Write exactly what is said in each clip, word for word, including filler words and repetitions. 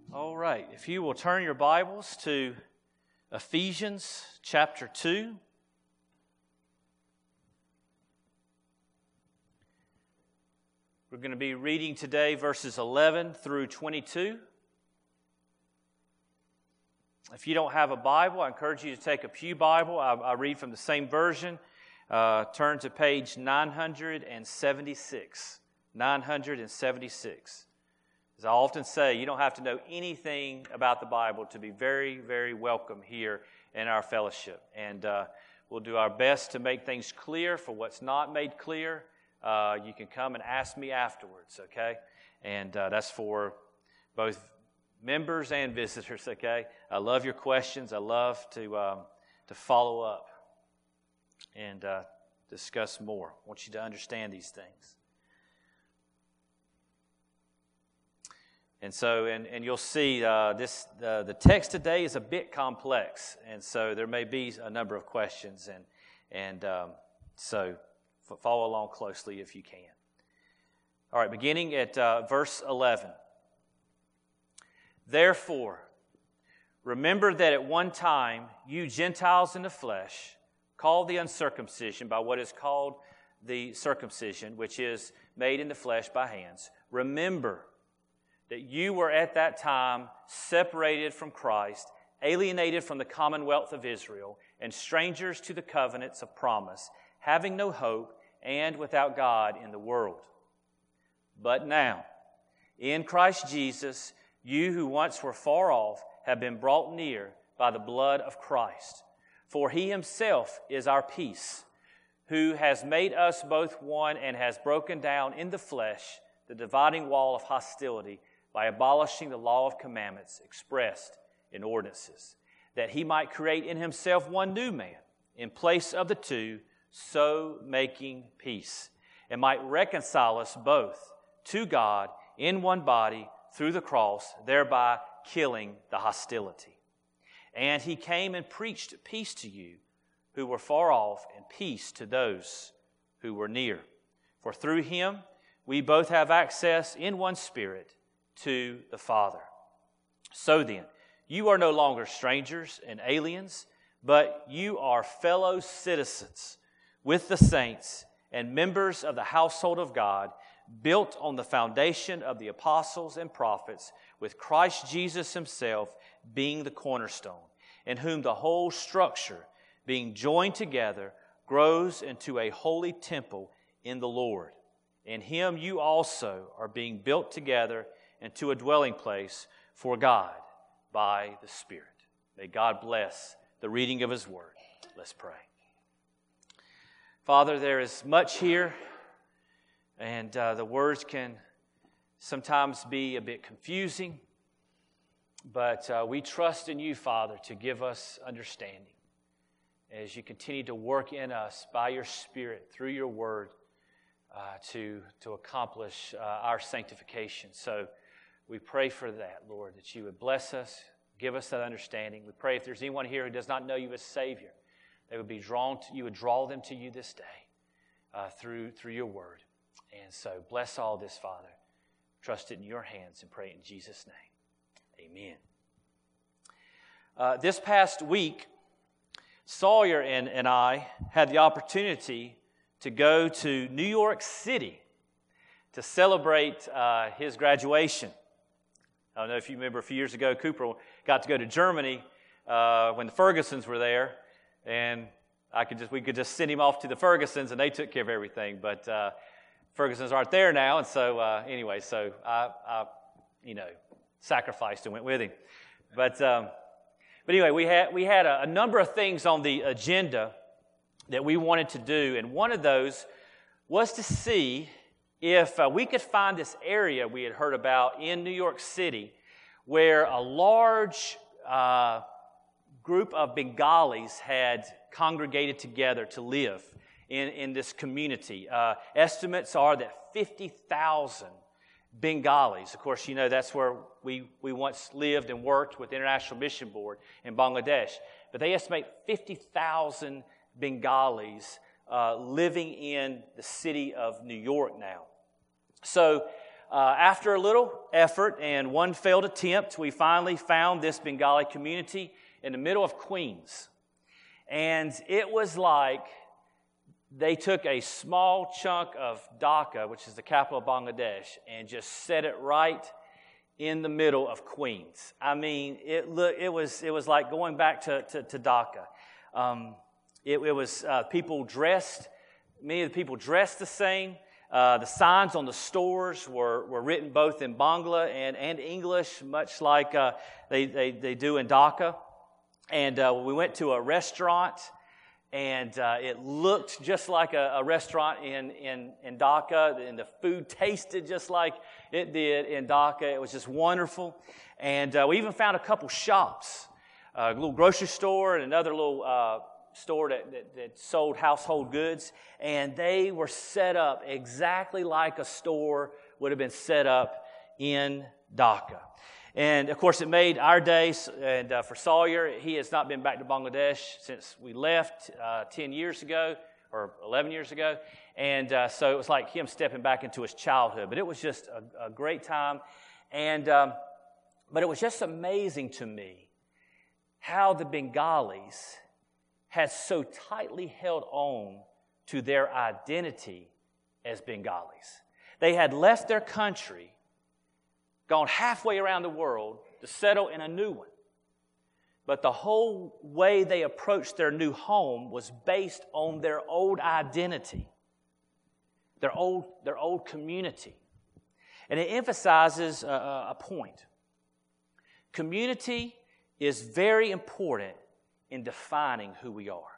All right, if you will turn your Bibles to Ephesians chapter two. We're going to be reading today verses eleven through twenty-two. If you don't have a Bible, I encourage you to take a pew Bible. I, I read from the same version. Uh, turn to page nine seventy-six. nine seventy-six. As I often say, you don't have to know anything about the Bible to be very, very welcome here in our fellowship. And uh, we'll do our best to make things clear. For what's not made clear, uh, you can come and ask me afterwards, okay? And uh, that's for both members and visitors, okay? I love your questions. I love to um, to follow up and uh, discuss more. I want you to understand these things. And so, and, and you'll see uh, this. Uh, the text today is a bit complex, and so there may be a number of questions, and and um, so f- follow along closely if you can. All right, beginning at uh, verse eleven. Therefore, remember that at one time you Gentiles in the flesh, called the uncircumcision by what is called the circumcision, which is made in the flesh by hands. Remember that you were at that time separated from Christ, alienated from the commonwealth of Israel, and strangers to the covenants of promise, having no hope and without God in the world. But now, in Christ Jesus, you who once were far off have been brought near by the blood of Christ. For he himself is our peace, who has made us both one and has broken down in the flesh the dividing wall of hostility by abolishing the law of commandments expressed in ordinances, that he might create in himself one new man in place of the two, so making peace, and might reconcile us both to God in one body through the cross, thereby killing the hostility. And he came and preached peace to you who were far off, and peace to those who were near. For through him we both have access in one Spirit to the Father. So then, you are no longer strangers and aliens, but you are fellow citizens with the saints and members of the household of God, built on the foundation of the apostles and prophets, with Christ Jesus himself being the cornerstone, in whom the whole structure, being joined together, grows into a holy temple in the Lord. In him you also are being built together into a dwelling place for God by the Spirit. May God bless the reading of his word. Let's pray. Father, there is much here, and uh, the words can sometimes be a bit confusing, but uh, we trust in you, Father, to give us understanding as you continue to work in us by your Spirit through your word uh, to, to accomplish uh, our sanctification. So we pray for that, Lord, that you would bless us, give us that understanding. We pray if there's anyone here who does not know you as Savior, they would be drawn to, you would draw them to you this day uh, through, through your word. And so bless all this, Father. Trust it in your hands and pray in Jesus' name. Amen. Uh, this past week, Sawyer and, and I had the opportunity to go to New York City to celebrate uh, his graduation. I don't know if you remember a few years ago, Cooper got to go to Germany uh, when the Fergusons were there, and I could just we could just send him off to the Fergusons, and they took care of everything. But uh, Fergusons aren't there now, and so uh, anyway, so I, I, you know, sacrificed and went with him. But um, but anyway, we had we had a, a number of things on the agenda that we wanted to do, and one of those was to see if uh, we could find this area we had heard about in New York City where a large uh, group of Bengalis had congregated together to live in, in this community. Uh, estimates are that fifty thousand Bengalis, of course, you know, that's where we, we once lived and worked with the International Mission Board in Bangladesh, but they estimate fifty thousand Bengalis uh, living in the city of New York now. So uh, after a little effort and one failed attempt, we finally found this Bengali community in the middle of Queens. And it was like they took a small chunk of Dhaka, which is the capital of Bangladesh, and just set it right in the middle of Queens. I mean, it look, it was it was like going back to, to, to Dhaka. Um, it, it was uh, people dressed, many of the people dressed the same. Uh, the signs on the stores were, were written both in Bangla and, and English, much like uh, they, they, they do in Dhaka. And uh, we went to a restaurant, and uh, it looked just like a, a restaurant in, in, in Dhaka, and the food tasted just like it did in Dhaka. It was just wonderful. And uh, we even found a couple shops, a little grocery store and another little uh, store that, that, that sold household goods, and they were set up exactly like a store would have been set up in Dhaka. And, of course, it made our day, and uh, for Sawyer, he has not been back to Bangladesh since we left uh, ten years ago, or eleven years ago, and uh, so it was like him stepping back into his childhood. But it was just a, a great time, and um, but it was just amazing to me how the Bengalis had so tightly held on to their identity as Bengalis. They had left their country, gone halfway around the world to settle in a new one. But the whole way they approached their new home was based on their old identity, their old, their old community. And it emphasizes a, a point. Community is very important in defining who we are.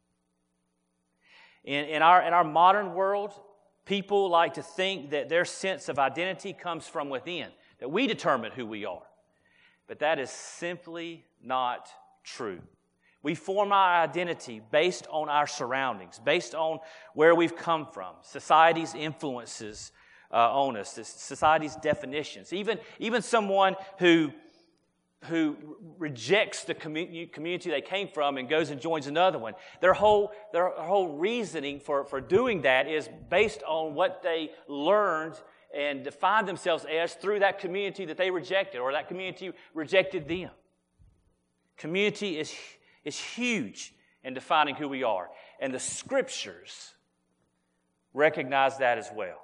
In, in, our, in our modern world, people like to think that their sense of identity comes from within, that we determine who we are. But that is simply not true. We form our identity based on our surroundings, based on where we've come from, society's influences uh, on us, society's definitions. Even, even someone who who rejects the community they came from and goes and joins another one. Their whole, their whole reasoning for, for doing that is based on what they learned and defined themselves as through that community that they rejected, or that community rejected them. Community is, is huge in defining who we are, and the Scriptures recognize that as well.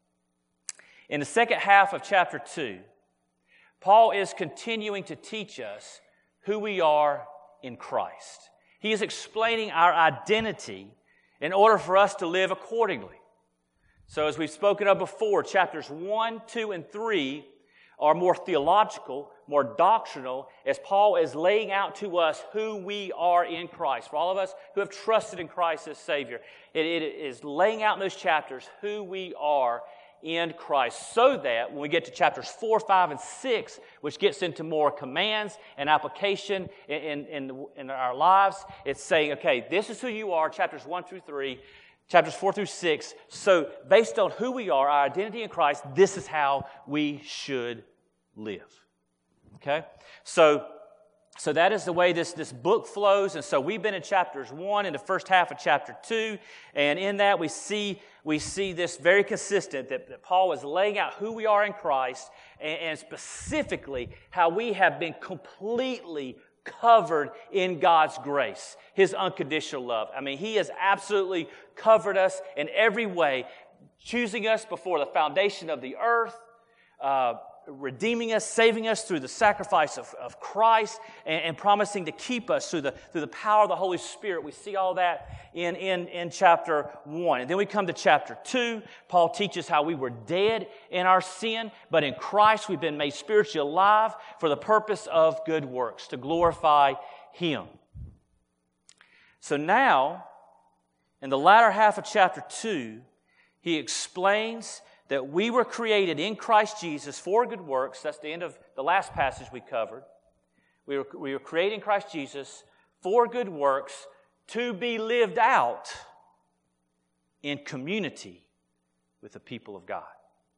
In the second half of chapter two, Paul is continuing to teach us who we are in Christ. He is explaining our identity in order for us to live accordingly. So as we've spoken of before, chapters one, two, and three are more theological, more doctrinal, as Paul is laying out to us who we are in Christ. For all of us who have trusted in Christ as Savior, it, it is laying out in those chapters who we are in Christ, so that when we get to chapters four, five, and six, which gets into more commands and application in, in, in our lives, it's saying, okay, this is who you are, chapters one through three, chapters four through six. So based on who we are, our identity in Christ, this is how we should live. Okay? So, so that is the way this, this book flows. And so we've been in chapters one and the first half of chapter two. And in that we see we see this very consistent, that, that Paul is laying out who we are in Christ, and, and specifically how we have been completely covered in God's grace, His unconditional love. I mean, He has absolutely covered us in every way, choosing us before the foundation of the earth, uh, redeeming us, saving us through the sacrifice of, of Christ, and, and promising to keep us through the, through the power of the Holy Spirit. We see all that in, in, in chapter one. And then we come to chapter two. Paul teaches how we were dead in our sin, but in Christ we've been made spiritually alive for the purpose of good works, to glorify Him. So now, in the latter half of chapter two, he explains that we were created in Christ Jesus for good works. That's the end of the last passage we covered. We were, we were created in Christ Jesus for good works to be lived out in community with the people of God.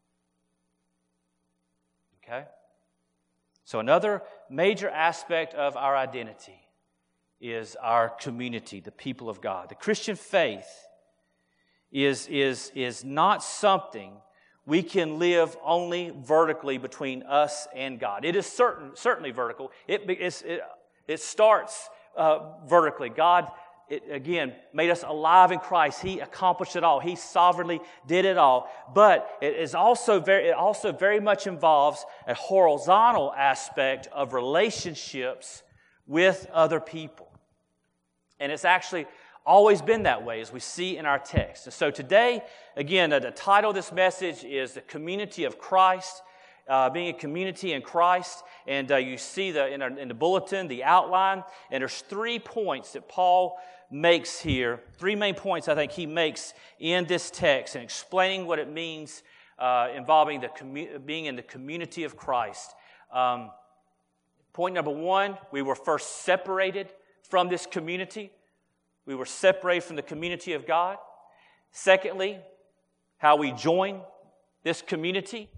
Okay? So another major aspect of our identity is our community, the people of God. The Christian faith is, is, is not something we can live only vertically between us and God. It is certain, certainly vertical. It, it's, it, it starts uh, vertically. God, it, again, made us alive in Christ. He accomplished it all. He sovereignly did it all. But it is also very, it also very much involves a horizontal aspect of relationships with other people. And it's actually always been that way, as we see in our text. And so today, again, the title of this message is The Community of Christ, uh, being a community in Christ. And uh, you see the in, our, in the bulletin, the outline, and there's three points that Paul makes here, three main points I think he makes in this text and explaining what it means uh, involving the commu- being in the community of Christ. Um, point number one, we were first separated from this community. We were separated from the community of God. Secondly, how we join this community.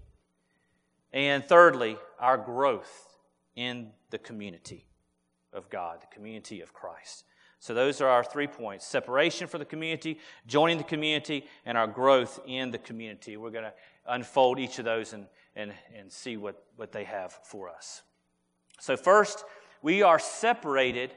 And thirdly, our growth in the community of God, the community of Christ. So those are our three points: separation from the community, joining the community, and our growth in the community. We're going to unfold each of those and, and, and see what, what they have for us. So first, we are separated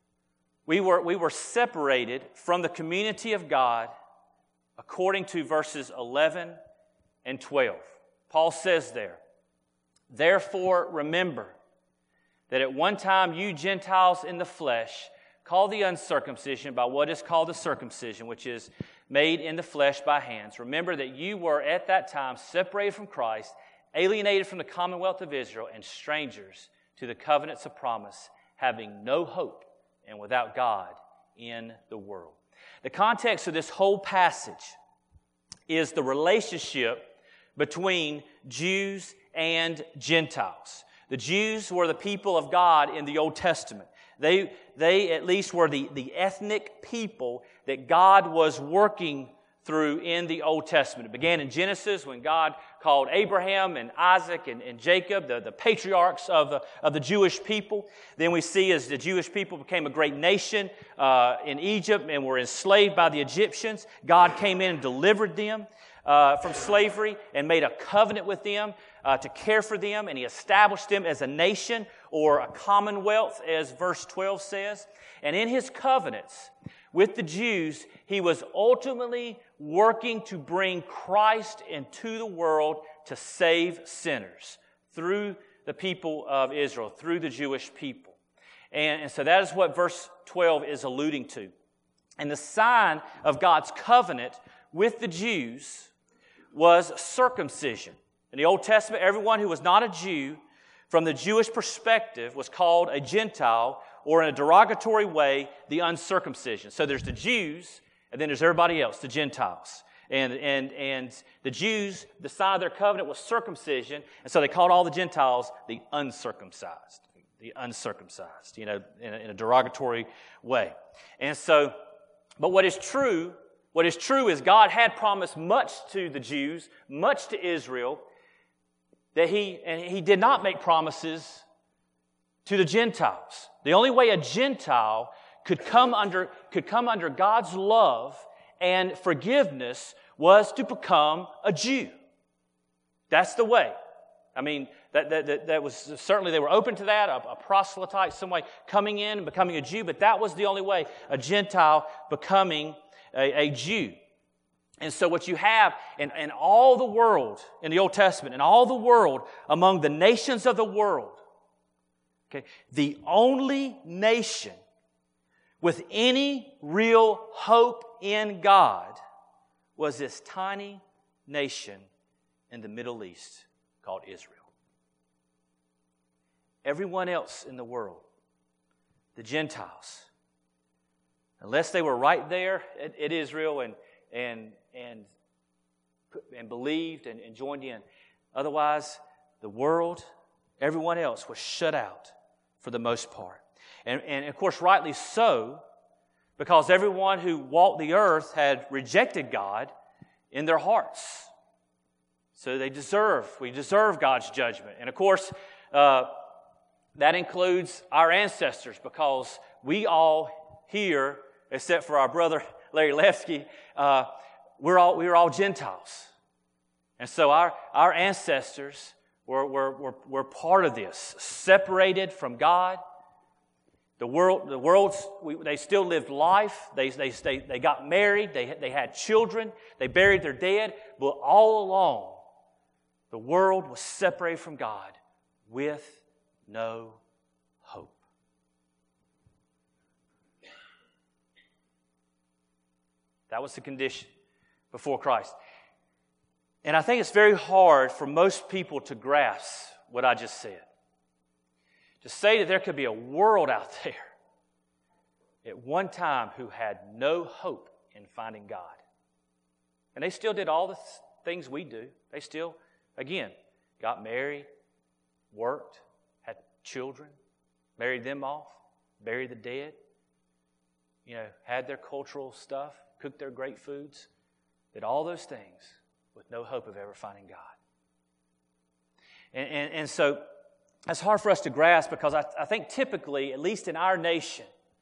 We were, we were separated from the community of God according to verses eleven and twelve. Paul says there, "Therefore remember that at one time you Gentiles in the flesh, called the uncircumcision by what is called the circumcision, which is made in the flesh by hands. Remember that you were at that time separated from Christ, alienated from the commonwealth of Israel, and strangers to the covenants of promise, having no hope and without God in the world." The context of this whole passage is the relationship between Jews and Gentiles. The Jews were the people of God in the Old Testament. They, they at least were the, the ethnic people that God was working through in the Old Testament. It began in Genesis when God called Abraham and Isaac and, and Jacob, the, the patriarchs of the, of the Jewish people. Then we see as the Jewish people became a great nation uh, in Egypt and were enslaved by the Egyptians, God came in and delivered them uh, from slavery and made a covenant with them uh, to care for them, and He established them as a nation or a commonwealth, as verse twelve says. And in His covenants with the Jews, He was ultimately working to bring Christ into the world to save sinners through the people of Israel, through the Jewish people. And, and so that is what verse twelve is alluding to. And the sign of God's covenant with the Jews was circumcision. In the Old Testament, everyone who was not a Jew, from the Jewish perspective, was called a Gentile, or in a derogatory way, the uncircumcision. So there's the Jews, and then there's everybody else, the Gentiles. And, and, and the Jews, the sign of their covenant was circumcision, and so they called all the Gentiles the uncircumcised. The uncircumcised, you know, in a, in a derogatory way. And so, but what is true, what is true is God had promised much to the Jews, much to Israel, that He, and He did not make promises to the Gentiles. The only way a Gentile could come under could come under God's love and forgiveness was to become a Jew. That's the way. I mean, that that, that, that was certainly they were open to that, a, a proselyte, some way coming in and becoming a Jew, but that was the only way, a Gentile becoming a, a Jew. And so what you have in, in all the world, in the Old Testament, in all the world, among the nations of the world, okay, the only nation with any real hope in God was this tiny nation in the Middle East called Israel. Everyone else in the world, the Gentiles, unless they were right there at, at Israel and and and and believed and, and joined in, otherwise the world, everyone else was shut out for the most part. And, and of course, rightly so, because everyone who walked the earth had rejected God in their hearts. So they deserve, we deserve God's judgment. And of course, uh, that includes our ancestors, because we all here, except for our brother Larry Lefsky, uh, we're all, we were all Gentiles. And so our, our ancestors were, were, were, were part of this, separated from God. The world, the world's, we, they still lived life. They, they, they, they got married. They, they had children. They buried their dead. But all along, the world was separated from God with no hope. That was the condition before Christ. And I think it's very hard for most people to grasp what I just said. To say that there could be a world out there at one time who had no hope in finding God. And they still did all the th- things we do. They still, again, got married, worked, had children, married them off, buried the dead, you know, had their cultural stuff, cooked their great foods, did all those things with no hope of ever finding God. And, and, and so that's hard for us to grasp because I, I think typically, at least in our nation,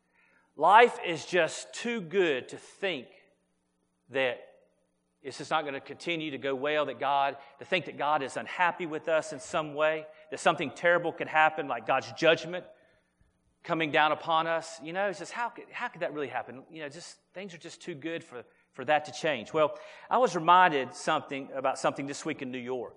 life is just too good to think that it's just not going to continue to go well, that God, to think that God is unhappy with us in some way, that something terrible could happen, like God's judgment coming down upon us. You know, it's just, how could, how could that really happen? You know, just things are just too good for, for that to change. Well, I was reminded something about something this week in New York.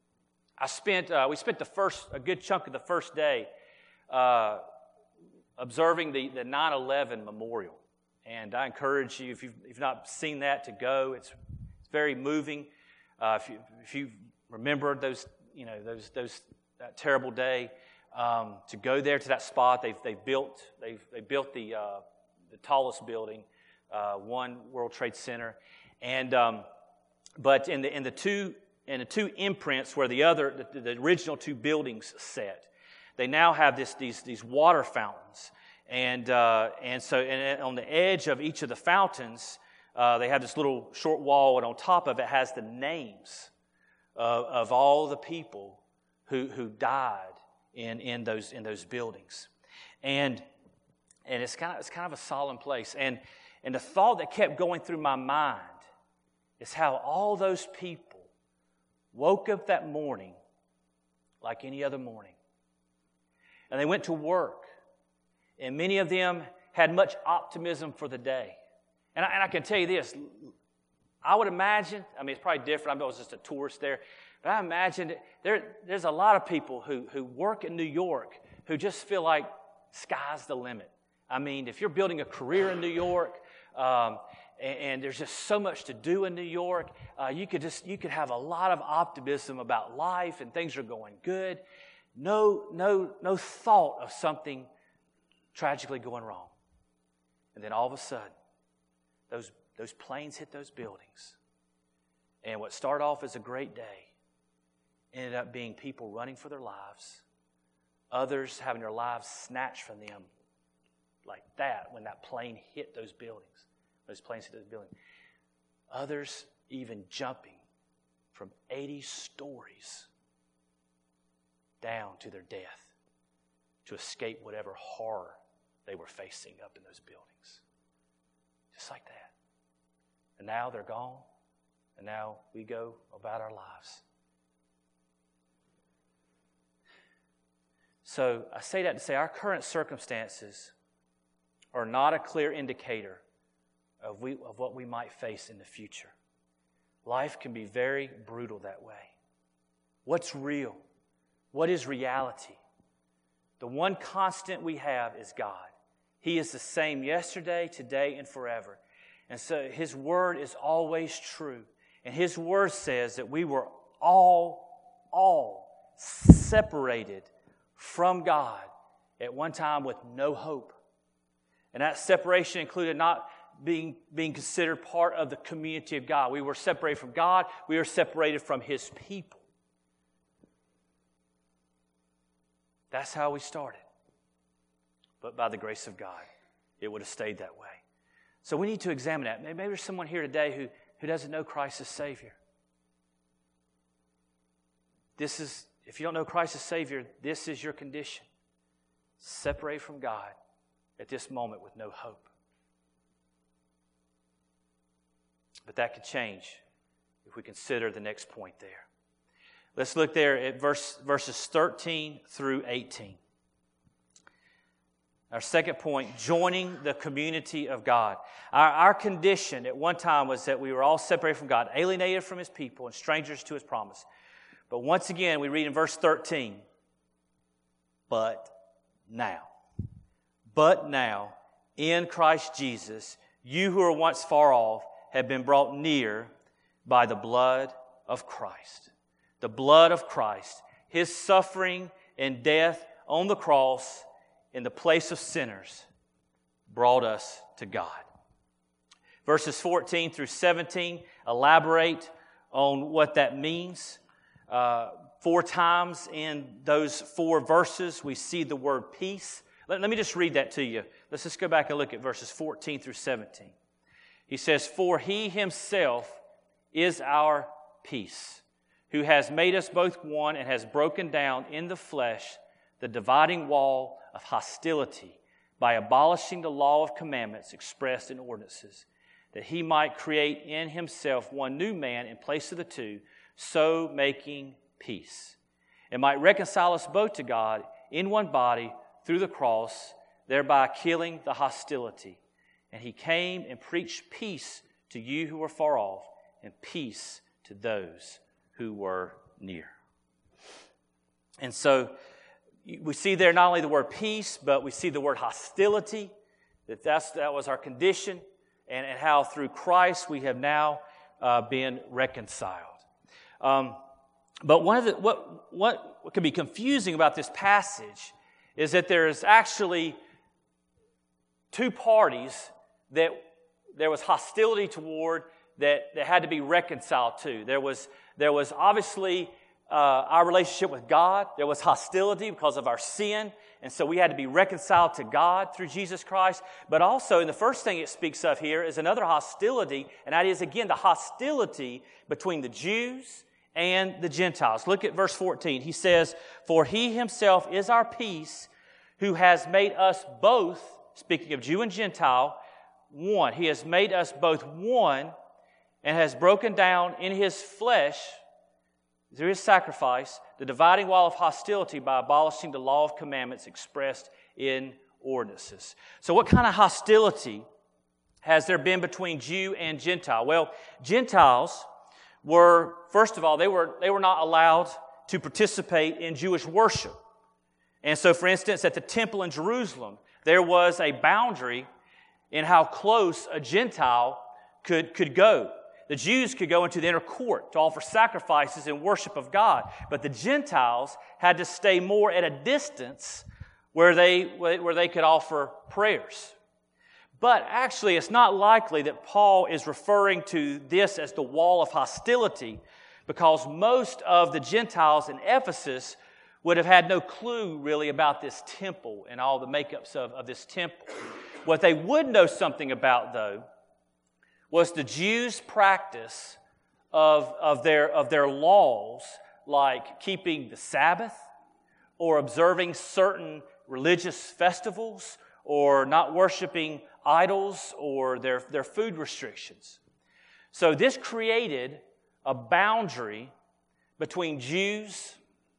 I spent, uh, we spent the first, a good chunk of the first day uh, observing the, the nine eleven memorial. And I encourage you, if you've, if you've not seen that, to go. It's, it's very moving. Uh, if you if you remember those, you know, those those that terrible day, um, to go there to that spot. They've they built they've they built the uh, the tallest building, uh, One World Trade Center, and um, but in the in the two in the two imprints where the other the, the original two buildings set, they now have this these these water fountains. And uh, and so and on the edge of each of the fountains, uh, they have this little short wall, and on top of it has the names of, of all the people who who died in, in those in those buildings, and and it's kind of it's kind of a solemn place. And and the thought that kept going through my mind is how all those people woke up that morning like any other morning, and they went to work. And many of them had much optimism for the day. And I, and I can tell you this, I would imagine, I mean, it's probably different. I was just a tourist there. But I imagine there, there's a lot of people who, who work in New York who just feel like sky's the limit. I mean, if you're building a career in New York, um, and, and there's just so much to do in New York, uh, you could just you could have a lot of optimism about life and things are going good. No, no, no thought of something tragically going wrong. And then all of a sudden, those, those planes hit those buildings. And what started off as a great day ended up being people running for their lives, others having their lives snatched from them like that when that plane hit those buildings. Those planes hit those buildings. Others even jumping from eighty stories down to their death to escape whatever horror they were facing up in those buildings. Just like that. And now they're gone, and now we go about our lives. So I say that to say our current circumstances are not a clear indicator of, we, of what we might face in the future. Life can be very brutal that way. What's real? What is reality? The one constant we have is God. He is the same yesterday, today, and forever. And so His Word is always true. And His Word says that we were all, all separated from God at one time with no hope. And that separation included not being, being considered part of the community of God. We were separated from God. We were separated from His people. That's how we started. But by the grace of God, it would have stayed that way. So we need to examine that. Maybe there's someone here today who, who doesn't know Christ as Savior. This is, if you don't know Christ as Savior, this is your condition. Separated from God at this moment with no hope. But that could change if we consider the next point there. Let's look there at verse, verses thirteen through eighteen. Our second point, joining the community of God. Our, our condition at one time was that we were all separated from God, alienated from His people, and strangers to His promise. But once again, we read in verse thirteen, but now, but now, in Christ Jesus, you who were once far off have been brought near by the blood of Christ. The blood of Christ, His suffering and death on the cross in the place of sinners brought us to God. Verses fourteen through seventeen elaborate on what that means. Uh, four times in those four verses we see the word peace. Let, let me just read that to you. Let's just go back and look at verses fourteen through seventeen. He says, "For He Himself is our peace, who has made us both one and has broken down in the flesh the dividing wall of hostility by abolishing the law of commandments expressed in ordinances, that He might create in Himself one new man in place of the two, so making peace, and might reconcile us both to God in one body through the cross, thereby killing the hostility. And He came and preached peace to you who were far off, and peace to those who were near." And so we see there not only the word peace, but we see the word hostility, that that's, that was our condition, and, and how through Christ we have now uh, been reconciled. Um, but one of the, what, what, what can be confusing about this passage is that there is actually two parties that there was hostility toward, that, that had to be reconciled to. There was, there was obviously uh, our relationship with God. There was hostility because of our sin, and so we had to be reconciled to God through Jesus Christ. But also, and the first thing it speaks of here is another hostility, and that is, again, the hostility between the Jews and the Gentiles. Look at verse fourteen. He says, "For He Himself is our peace, who has made us both," speaking of Jew and Gentile, "one." He has made us both one and has broken down in His flesh, through His sacrifice, the dividing wall of hostility by abolishing the law of commandments expressed in ordinances. So what kind of hostility has there been between Jew and Gentile? Well, Gentiles were, first of all, they were, they were not allowed to participate in Jewish worship. And so, for instance, at the temple in Jerusalem, there was a boundary in how close a Gentile could, could go. The Jews could go into the inner court to offer sacrifices and worship of God, but the Gentiles had to stay more at a distance where they, where they could offer prayers. But actually, it's not likely that Paul is referring to this as the wall of hostility, because most of the Gentiles in Ephesus would have had no clue really about this temple and all the makeups of, of this temple. What they would know something about, though, was the Jews' practice of, of, their, of their laws, like keeping the Sabbath or observing certain religious festivals or not worshiping idols or their, their food restrictions. So this created a boundary between Jews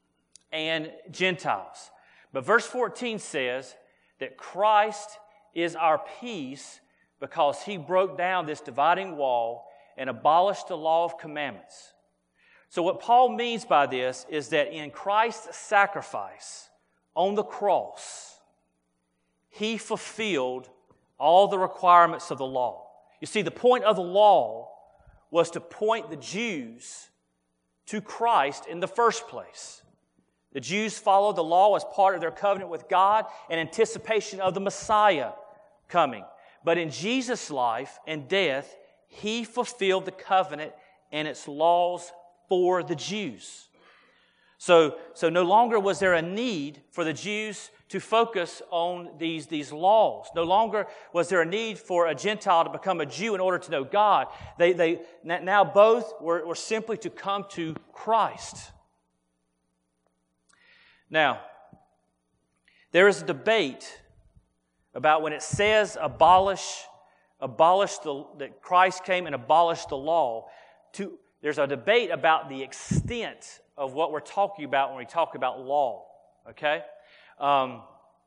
and Gentiles. But verse fourteen says that Christ is our peace because He broke down this dividing wall and abolished the law of commandments. So what Paul means by this is that in Christ's sacrifice on the cross, He fulfilled all the requirements of the law. You see, the point of the law was to point the Jews to Christ in the first place. The Jews followed the law as part of their covenant with God in anticipation of the Messiah coming. But in Jesus' life and death, He fulfilled the covenant and its laws for the Jews. So, so no longer was there a need for the Jews to focus on these, these laws. No longer was there a need for a Gentile to become a Jew in order to know God. They, they, now both were, were simply to come to Christ. Now, there is a debate about when it says abolish, abolish the, that Christ came and abolished the law. To, there's a debate about the extent of what we're talking about when we talk about law, okay? Um,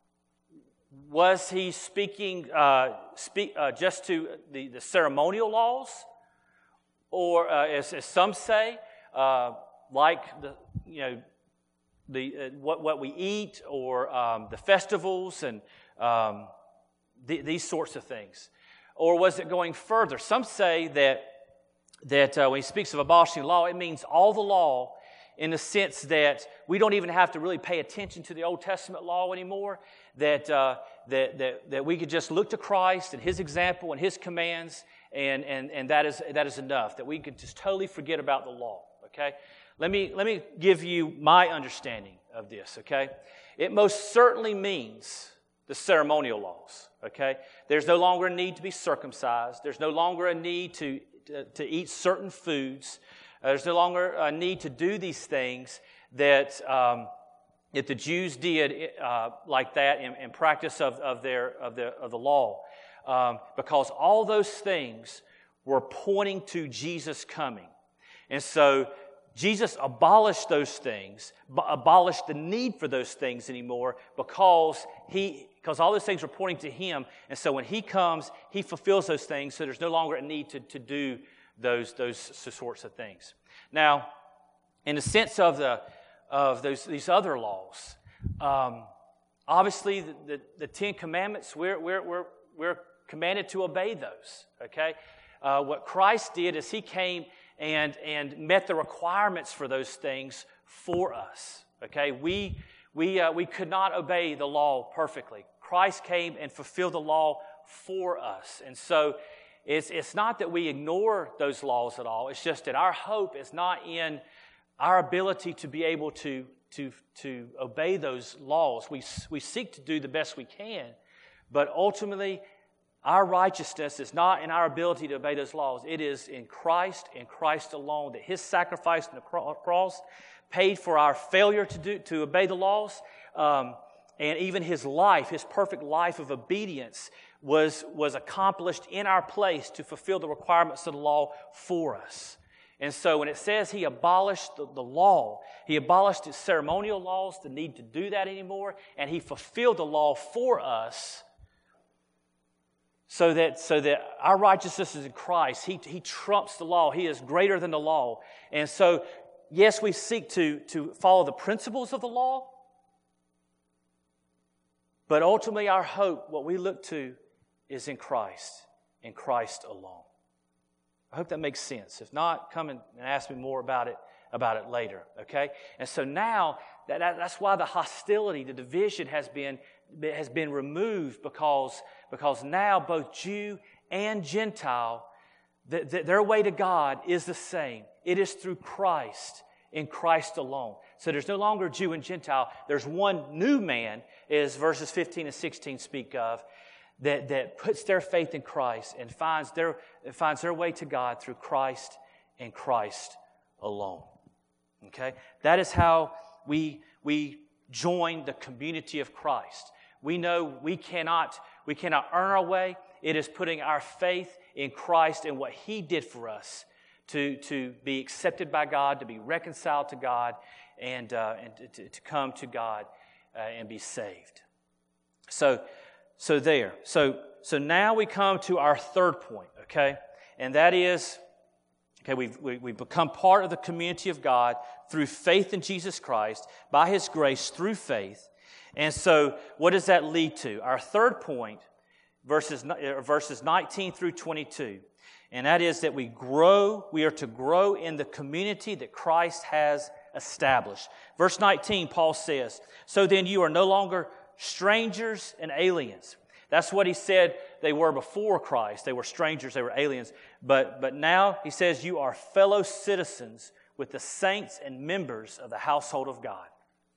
was he speaking uh, speak, uh, just to the, the ceremonial laws? Or, uh, as, as some say, uh, like the, you know, the uh, what, what we eat, or um, the festivals, and um, the, these sorts of things? Or was it going further? Some say that that uh, when he speaks of abolishing law, it means all the law, in the sense that we don't even have to really pay attention to the Old Testament law anymore, that, uh, that, that, that we could just look to Christ and His example and His commands, and, and, and that is, that is enough, that we could just totally forget about the law, okay? Let me, let me give you my understanding of this, okay? It most certainly means the ceremonial laws, okay? There's no longer a need to be circumcised. There's no longer a need to To, to eat certain foods. Uh, there's no longer a need to do these things that um, that the Jews did uh, like that in, in practice of, of their of the of the law, um, because all those things were pointing to Jesus coming, and so Jesus abolished those things, abolished the need for those things anymore, because he. Because all those things were pointing to Him. And so when He comes, He fulfills those things, so there's no longer a need to, to do those, those sorts of things. Now, in the sense of the of those these other laws, um, obviously the, the, the Ten Commandments, we're, we're, we're, we're commanded to obey those. Okay? Uh, what Christ did is He came and, and met the requirements for those things for us. Okay? We, we, uh, we could not obey the law perfectly. Christ came and fulfilled the law for us. And so it's, it's not that we ignore those laws at all. It's just that our hope is not in our ability to be able to, to, to obey those laws. We, we seek to do the best we can, but ultimately our righteousness is not in our ability to obey those laws. It is in Christ and Christ alone, that His sacrifice on the cross paid for our failure to do to obey the laws. Um, And even His life, His perfect life of obedience, was, was accomplished in our place to fulfill the requirements of the law for us. And so when it says He abolished the, the law, He abolished His ceremonial laws, the need to do that anymore, and He fulfilled the law for us, so that, so that our righteousness is in Christ. He, he trumps the law. He is greater than the law. And so, yes, we seek to, to follow the principles of the law, but ultimately our hope, what we look to, is in Christ, in Christ alone. I hope that makes sense. If not, come and ask me more about it, about it later, okay? And so now, that, that, that's why the hostility, the division has been, has been removed, because, because now both Jew and Gentile, the, the, their way to God is the same. It is through Christ, in Christ alone. So there's no longer Jew and Gentile. There's one new man, as verses fifteen and sixteen speak of, that, that puts their faith in Christ and finds their, finds their way to God through Christ and Christ alone. Okay? That is how we, we join the community of Christ. We know we cannot, we cannot earn our way. It is putting our faith in Christ and what He did for us to, to be accepted by God, to be reconciled to God, and, uh, and to, to come to God uh, and be saved. So, so there. So, so now we come to our third point, okay? And that is, okay, we've, we, we've become part of the community of God through faith in Jesus Christ, by His grace, through faith. And so what does that lead to? Our third point, verses, verses nineteen through twenty-two. And that is that we grow, we are to grow in the community that Christ has established. Verse nineteen, Paul says, "So then you are no longer strangers and aliens." That's what he said they were before Christ. They were strangers, they were aliens. But, but now he says you are fellow citizens with the saints and members of the household of God.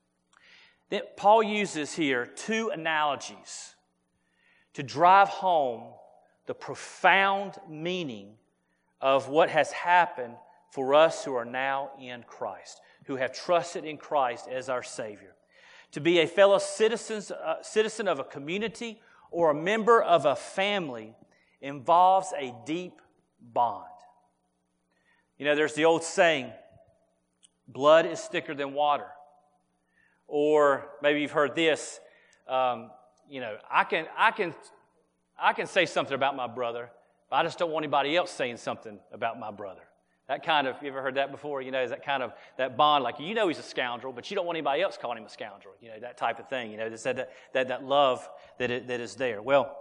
Then Paul uses here two analogies to drive home the profound meaning of what has happened for us who are now in Christ, who have trusted in Christ as our Savior. To be a fellow citizens, uh, citizen of a community or a member of a family involves a deep bond. You know, there's the old saying, blood is thicker than water. Or maybe you've heard this, um, you know, I can, I can, I can say something about my brother, but I just don't want anybody else saying something about my brother. That kind of, you ever heard that before? You know, is that kind of, that bond, like, you know he's a scoundrel, but you don't want anybody else calling him a scoundrel. You know, that type of thing. You know, that, that, that, that love that, it, that is there. Well,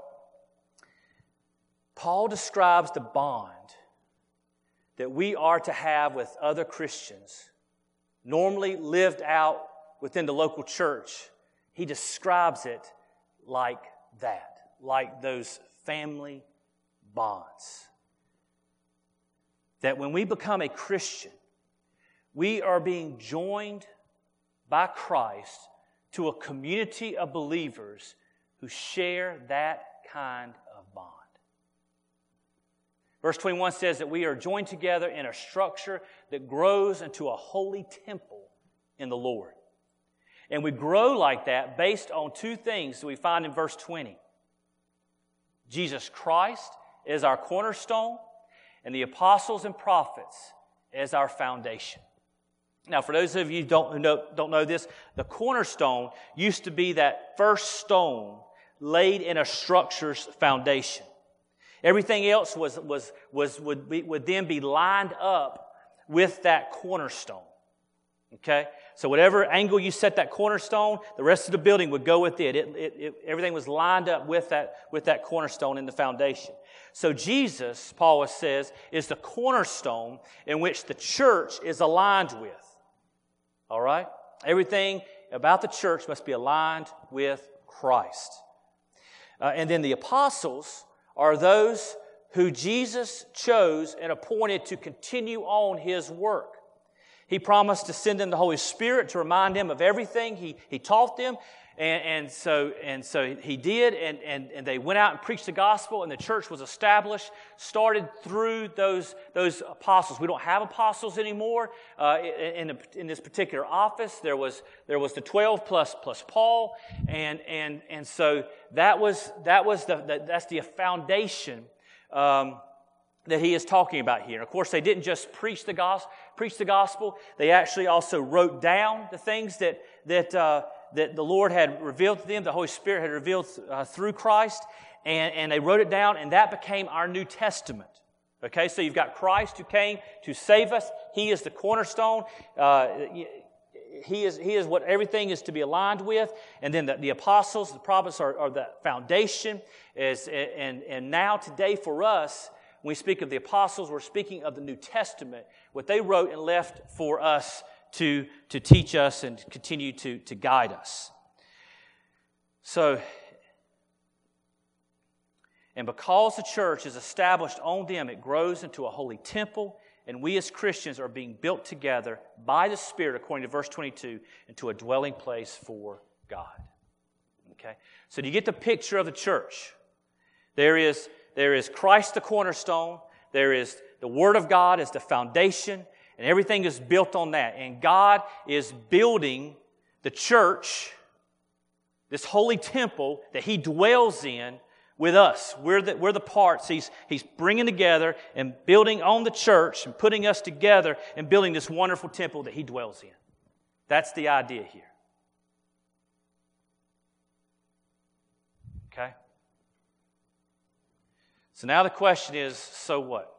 Paul describes the bond that we are to have with other Christians, normally lived out within the local church. He describes it like that, like those family bonds. That when we become a Christian, we are being joined by Christ to a community of believers who share that kind of bond. Verse twenty-one says that we are joined together in a structure that grows into a holy temple in the Lord. And we grow like that based on two things that we find in verse twenty. Jesus Christ is our cornerstone, and the apostles and prophets as our foundation. Now, for those of you who don't, who know, don't know this, the cornerstone used to be that first stone laid in a structure's foundation. Everything else was, was, was, would, be, would then be lined up with that cornerstone. Okay? So whatever angle you set that cornerstone, the rest of the building would go with it. It, it, it everything was lined up with that, with that cornerstone in the foundation. So Jesus, Paul says, is the cornerstone in which the church is aligned with. All right? Everything about the church must be aligned with Christ. Uh, and then the apostles are those who Jesus chose and appointed to continue on His work. He promised to send them the Holy Spirit to remind them of everything He, he taught them. And, and so and so He did, and, and, and they went out and preached the gospel, and the church was established, started through those, those apostles. We don't have apostles anymore uh, in, in, in this particular office. There was there was the twelve plus plus Paul, and and and so that was that was the, the that's the foundation um, that he is talking about here. And of course, they didn't just preach the gospel. Preach the gospel. They actually also wrote down the things that that. Uh, that the Lord had revealed to them, the Holy Spirit had revealed uh, through Christ, and, and they wrote it down, and that became our New Testament. Okay, so you've got Christ who came to save us. He is the cornerstone. Uh, he is He is what everything is to be aligned with. And then the, the apostles, the prophets are, are the foundation. Is, and, and now today for us, when we speak of the apostles, we're speaking of the New Testament, what they wrote and left for us to, to teach us and continue to, to guide us. So, and because the church is established on them, it grows into a holy temple, and we as Christians are being built together by the Spirit, according to verse twenty-two, into a dwelling place for God. Okay? So do you get the picture of the church? There is, there is Christ the cornerstone, there is the Word of God as the foundation, and everything is built on that. And God is building the church, this holy temple that He dwells in with us. We're the, we're the parts He's, he's bringing together and building on the church and putting us together and building this wonderful temple that He dwells in. That's the idea here. Okay? So now the question is, so what?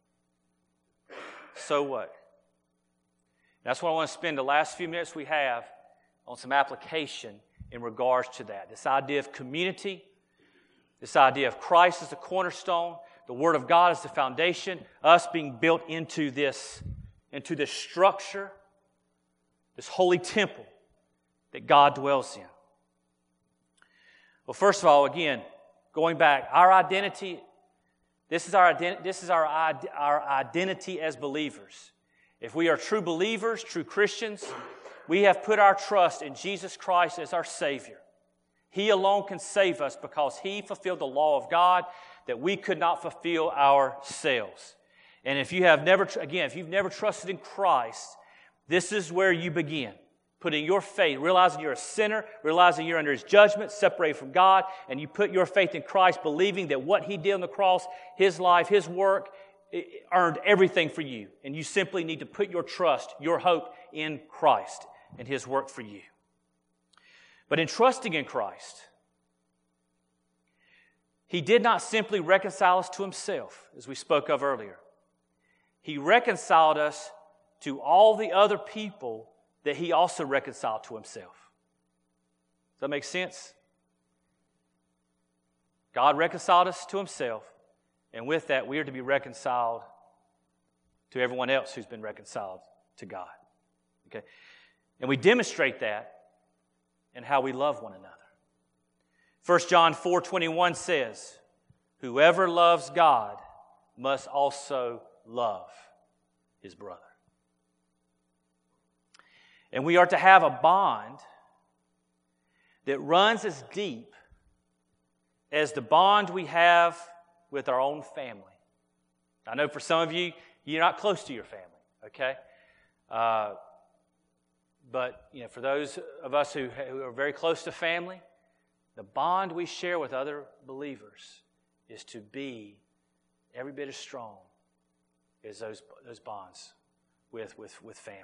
So what? That's what I want to spend the last few minutes we have on some application in regards to that. This idea of community, this idea of Christ as the cornerstone, the Word of God as the foundation, us being built into this, into this structure, this holy temple that God dwells in. Well, first of all, again, going back, our identity, this is our identi- this is our, our identity as believers. If we are true believers, true Christians, we have put our trust in Jesus Christ as our Savior. He alone can save us because He fulfilled the law of God that we could not fulfill ourselves. And if you have never, again, if you've never trusted in Christ, this is where you begin. Putting your faith, realizing you're a sinner, realizing you're under His judgment, separated from God, and you put your faith in Christ, believing that what He did on the cross, His life, His work, earned everything for you, and you simply need to put your trust, your hope in Christ and His work for you. But in trusting in Christ, He did not simply reconcile us to Himself, as we spoke of earlier. He reconciled us to all the other people that He also reconciled to Himself. Does that make sense? God reconciled us to Himself, and with that, we are to be reconciled to everyone else who's been reconciled to God. Okay? And we demonstrate that in how we love one another. First John four twenty-one says, "Whoever loves God must also love his brother." And we are to have a bond that runs as deep as the bond we have with our own family. I know for some of you, you're not close to your family, okay? Uh, but you know, for those of us who, who are very close to family, the bond we share with other believers is to be every bit as strong as those, those bonds with, with, with family.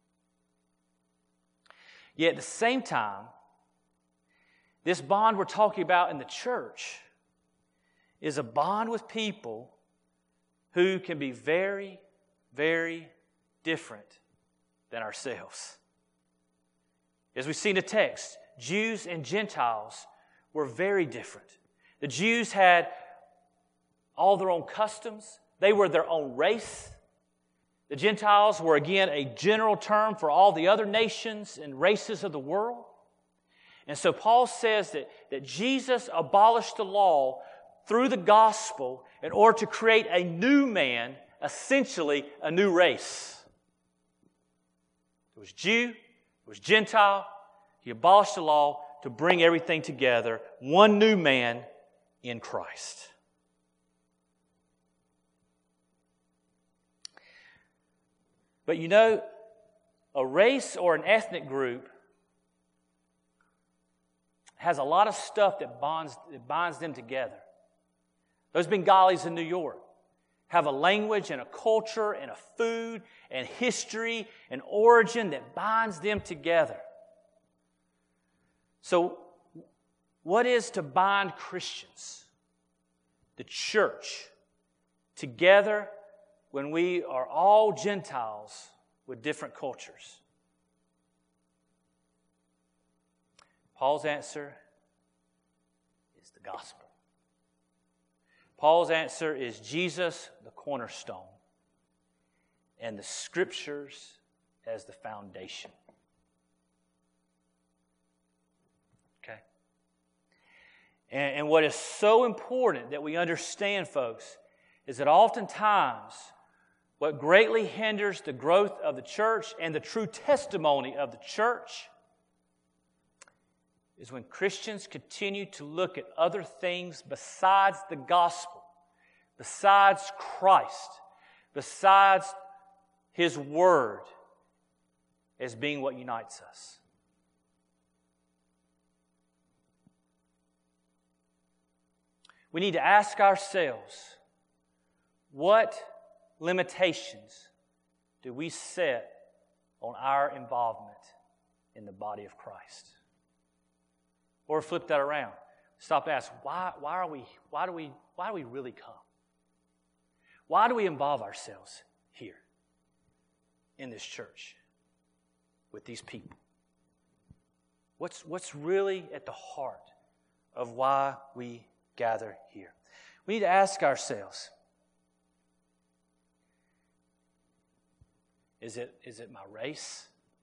Yet at the same time, this bond we're talking about in the church is a bond with people who can be very, very different than ourselves. As we see in the text, Jews and Gentiles were very different. The Jews had all their own customs. They were their own race. The Gentiles were, again, a general term for all the other nations and races of the world. And so Paul says that, that Jesus abolished the law through the gospel in order to create a new man, essentially a new race. It was Jew, it was Gentile. He abolished the law to bring everything together, one new man in Christ. But you know, a race or an ethnic group has a lot of stuff that bonds, that binds them together. Those Bengalis in New York have a language and a culture and a food and history and origin that binds them together. So, what is to bind Christians, the church, together when we are all Gentiles with different cultures? Paul's answer is the gospel. Paul's answer is Jesus, the cornerstone, and the Scriptures as the foundation. Okay? And, and what is so important that we understand, folks, is that oftentimes what greatly hinders the growth of the church and the true testimony of the church is when Christians continue to look at other things besides the gospel, besides Christ, besides His Word as being what unites us. We need to ask ourselves, what limitations do we set on our involvement in the body of Christ? Or flip that around. Stop to ask, why, why are we, why do we, why do we really come? Why do we involve ourselves here in this church with these people? What's, what's really at the heart of why we gather here? We need to ask ourselves, is it, is it my race?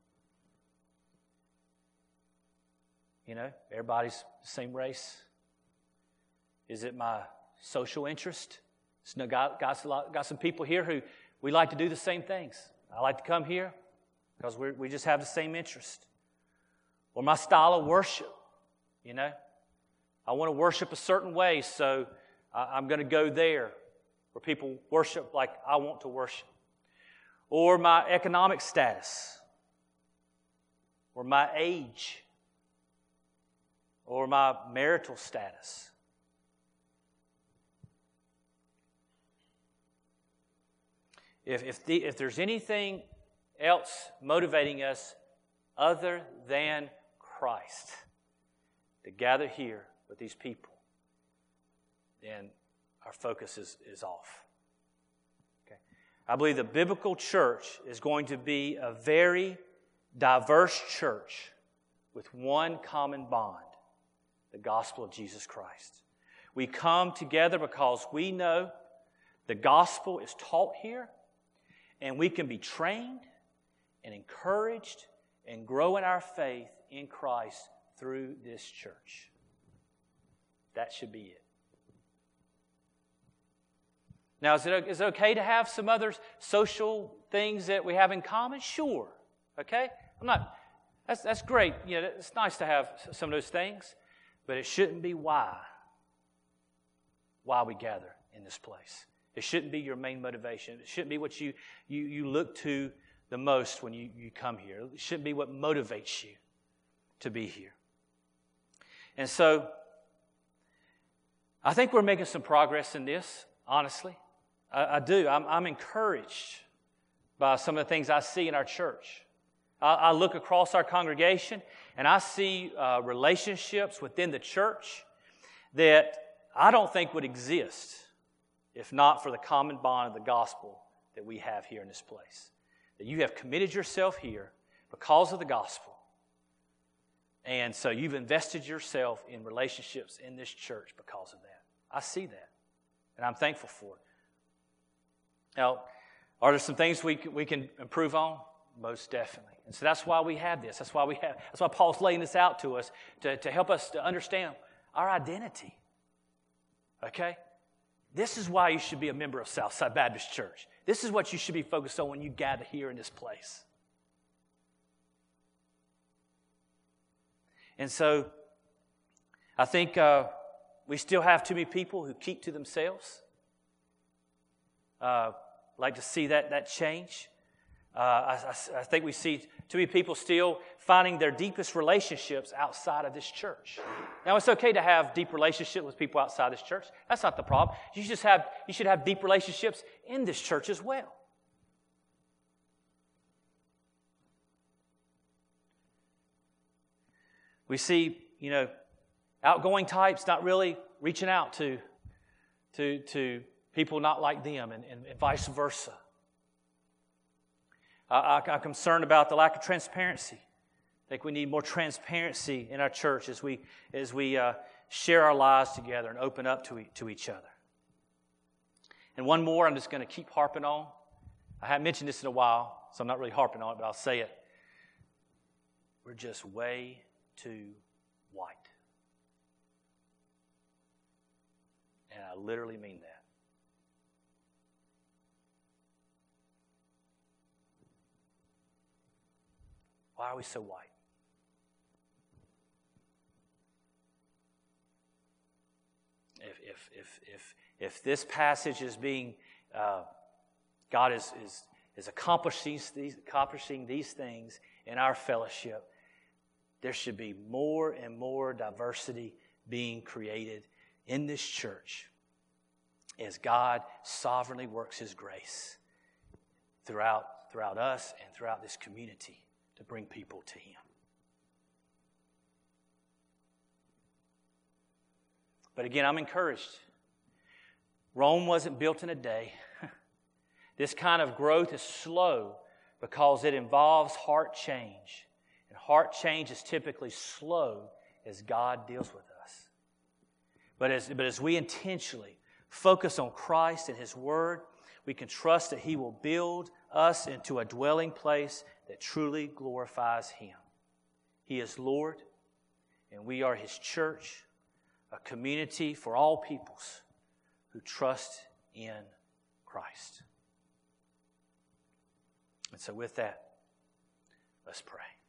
You know, everybody's the same race. Is it my social interest? So got, got, got some people here who we like to do the same things. I like to come here because we we just have the same interest. Or my style of worship, you know. I want to worship a certain way, so I, I'm going to go there where people worship like I want to worship. Or my economic status. Or my age. Or my marital status. if, if, the, if there's anything else motivating us other than Christ to gather here with these people, then our focus is, is off. Okay. I believe the biblical church is going to be a very diverse church with one common bond, the gospel of Jesus Christ. We come together because we know the gospel is taught here, and we can be trained and encouraged and grow in our faith in Christ through this church. That should be it. Now, is it, is it okay to have some other social things that we have in common? Sure. Okay? I'm not, that's, that's great. You know, it's nice to have some of those things, but it shouldn't be why, why we gather in this place. It shouldn't be your main motivation. It shouldn't be what you, you, you look to the most when you, you come here. It shouldn't be what motivates you to be here. And so, I think we're making some progress in this, honestly. I, I do. I'm, I'm encouraged by some of the things I see in our church. I, I look across our congregation and I see uh, relationships within the church that I don't think would exist if not for the common bond of the gospel that we have here in this place. That you have committed yourself here because of the gospel. And so you've invested yourself in relationships in this church because of that. I see that. And I'm thankful for it. Now, are there some things we can, we can improve on? Most definitely. And so that's why we have this. That's why we have. That's why Paul's laying this out to us to, to help us to understand our identity. Okay? This is why you should be a member of Southside Baptist Church. This is what you should be focused on when you gather here in this place. And so, I think uh, we still have too many people who keep to themselves. Uh, like to see that that change. Uh, I, I, I think we see too many people still finding their deepest relationships outside of this church. Now, it's okay to have deep relationships with people outside this church. That's not the problem. You just have you should have deep relationships in this church as well. We see, you know, outgoing types not really reaching out to to to people not like them, and, and, and vice versa. I, I'm concerned about the lack of transparency. I think we need more transparency in our church as we as we uh, share our lives together and open up to, e- to each other. And one more I'm just going to keep harping on. I haven't mentioned this in a while, so I'm not really harping on it, but I'll say it. We're just way too white. And I literally mean that. Why are we so white? If if if if if this passage is being, uh, God is is is accomplishing these accomplishing these things in our fellowship, there should be more and more diversity being created in this church as God sovereignly works His grace throughout throughout us and throughout this community to bring people to Him. But again, I'm encouraged. Rome wasn't built in a day. This kind of growth is slow because it involves heart change. And heart change is typically slow as God deals with us. But as, but as we intentionally focus on Christ and His Word, we can trust that He will build us into a dwelling place that truly glorifies Him. He is Lord, and we are His church, a community for all peoples who trust in Christ. And so with that, let's pray.